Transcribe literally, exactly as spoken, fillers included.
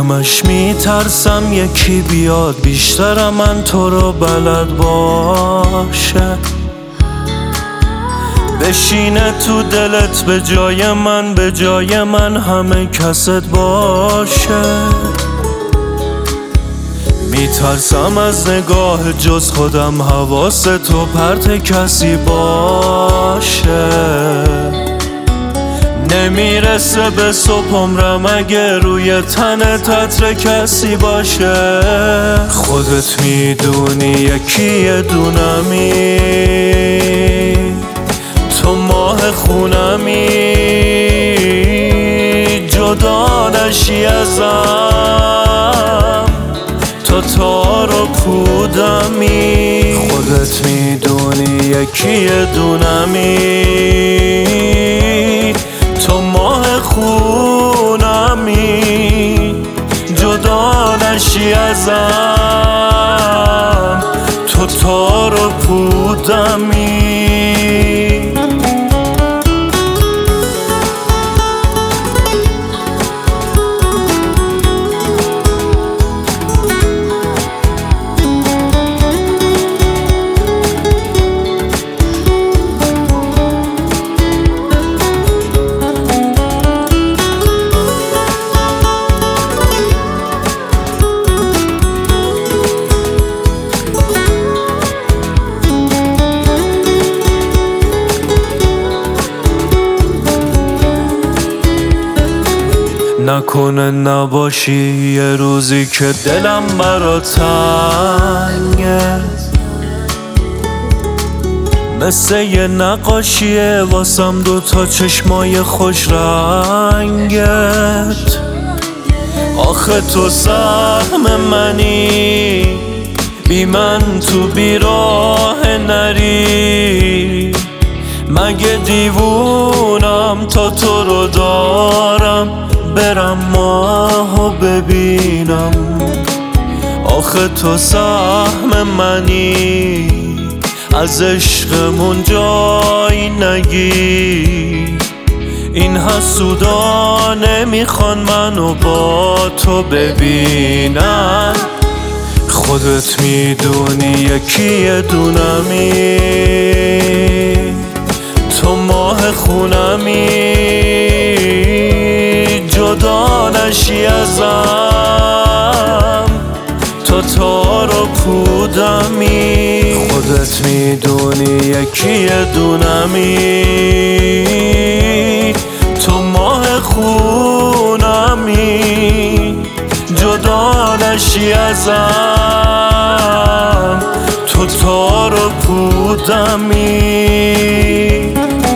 همش میترسم یکی بیاد بیشتر من تو رو بلد باشه، بشینه تو دلت به جای من، به جای من همه کست باشه. میترسم از نگاه جز خودم حواس تو پرت کسی باشه، نمیرسه به صبح عمرم اگه روی تنت عطر کسی باشه. خودت میدونی یکی دونمی، تو ماه خونمی، جدا نشی ازم، تو تار و پودمی. خودت میدونی یکی دونمی، تو ماه خونمی، جدا نشی ازم، تو تار و پودمی. نکنه نباشی یه روزی که دلم برا تنگه، مثل یه نقاشیه واسم دوتا چشمای خوش رنگت. آخه تو سهم منی، بی من تو بیراه نری، مگه دیوونم تا تو رو دارم برم ماهو ببینم. آخه تو سهم منی، از عشقمون جایی نگی، این حسودا نمیخوان منو با تو ببینن. خودت میدونی یکی دونمی، تو ماه خونمی، جدا نشی ازم، تو تار و پودمی. خودت میدونی یکی دونمی، تو ماه خونمی، جدا نشی ازم، تو تار و پودمی.